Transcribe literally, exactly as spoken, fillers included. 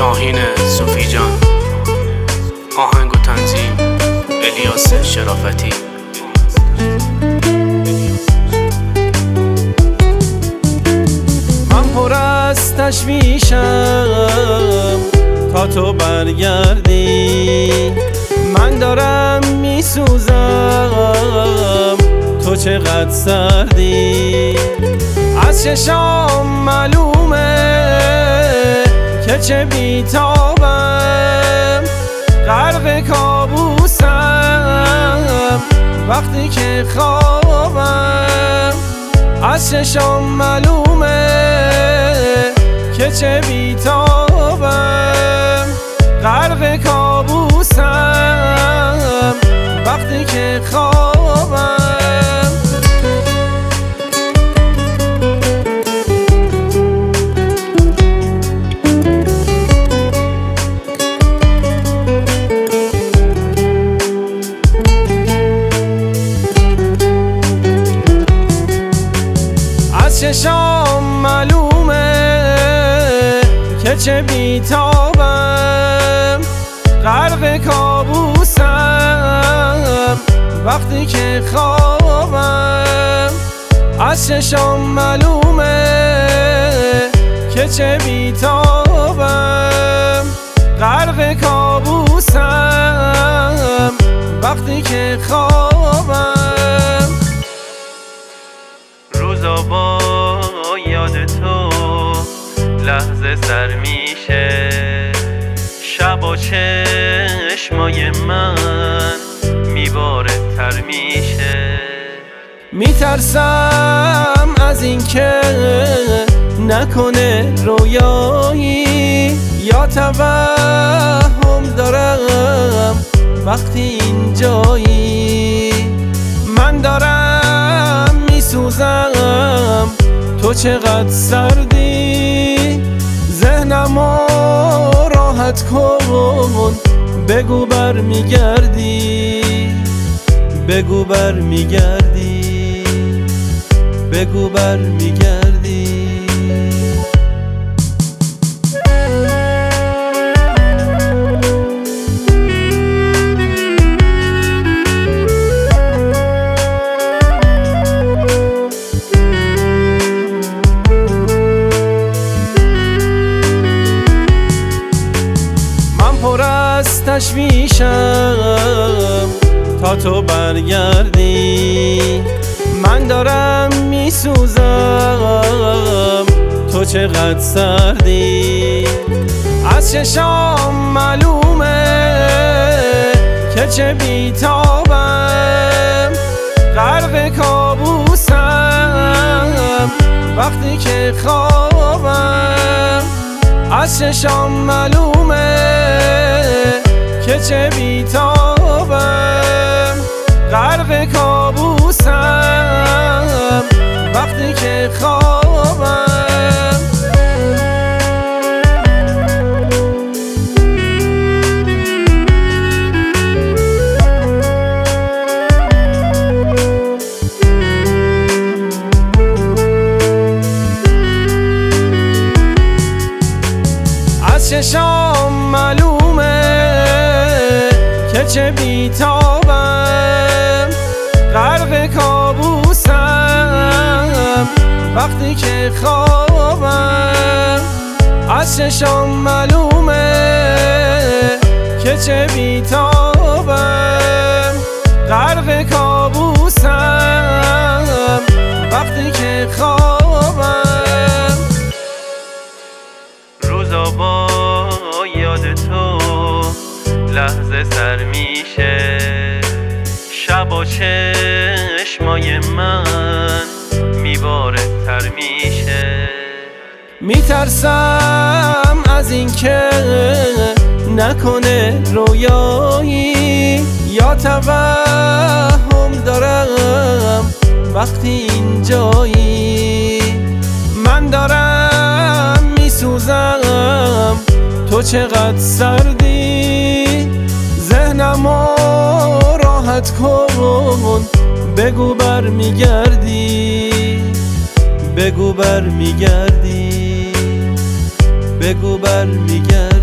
شاهین صوفی جان، آهنگ و تنظیم الیاس شرافتی. من پر از تشویشم تا تو برگردی، من دارم میسوزم تو چقدر سردی. از چشام معلومه که چه بیتابم، غرق کابوسم وقتی که خوابم. از چشام معلومه که چه بیتابم، غرق کابوسم وقتی که خوابم. از چشام معلومه که چه بیتابم، غرق کابوسم وقتی که خوابم. از چشام معلومه که چه بیتابم، غرق کابوسم وقتی که خوابم. روزا با یاد تو لحظه سر میشه، شب و چشمای من میباره تر میشه. میترسم از این که نکنه رویایی، یا توهم دارم وقتی اینجایی. من دارم میسوزم تو چقدر سردی، ذهنمو راحت کن بگو بر میگردی، بگو بر میگردی، بگو بر میگردی. تشویشم تا تو برگردی، من دارم میسوزم تو چقدر سردی. از چشام معلومه که چه بیتابم، غرق کابوسم وقتی که خوابم. از چشام معلومه که چه بیتابم، غرق کابوسم وقتی که خوابم. از چشام معلومه که چه بیتابم، غرق کابوسم وقتی که خوابم. از چشام معلومه که چه بیتابم، غرق کابوسم وقتی که خوابم. روزا با یاد تو لحظه سر میشه، شب و چشمای من میباره تر میشه. میترسم از این که نکنه رویایی، یا توهم دارم وقتی اینجایی. من دارم میسوزم تو چقدر سردی، ذهنمو راحت کن بگو بر میگردی، بگو بر میگردی، بگو بر میگردی.